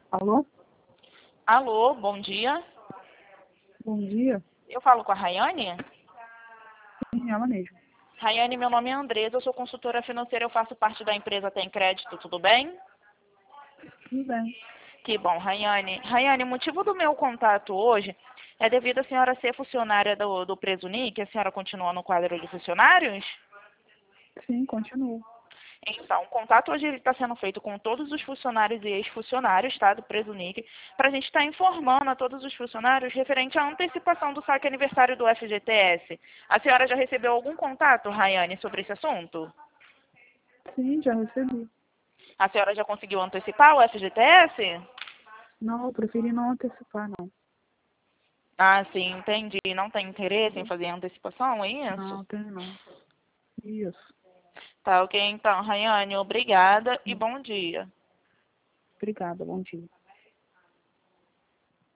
Alô? Alô, bom dia. Bom dia. Eu falo com a Rayane? Sim, ela mesmo. Rayane, meu nome é Andresa, eu sou consultora financeira, eu faço parte da empresa Tem Crédito, tudo bem? Tudo bem. Que bom, Rayane. Rayane, o motivo do meu contato hoje é devido a senhora ser funcionária do Presunic, a senhora continua no quadro de funcionários? Sim, continuo. Então, o contato hoje está sendo feito com todos os funcionários e ex-funcionários, tá, do Presunic, para a gente estar informando a todos os funcionários referente à antecipação do saque aniversário do FGTS. A senhora já recebeu algum contato, Rayane, sobre esse assunto? Sim, já recebi. A senhora já conseguiu antecipar o FGTS? Não, eu preferi não antecipar, não. Ah, sim, entendi. Não tem interesse em fazer a antecipação, é isso? Não, tem não. Isso. Tá ok, então, Rayane, obrigada e bom dia. Obrigada, bom dia.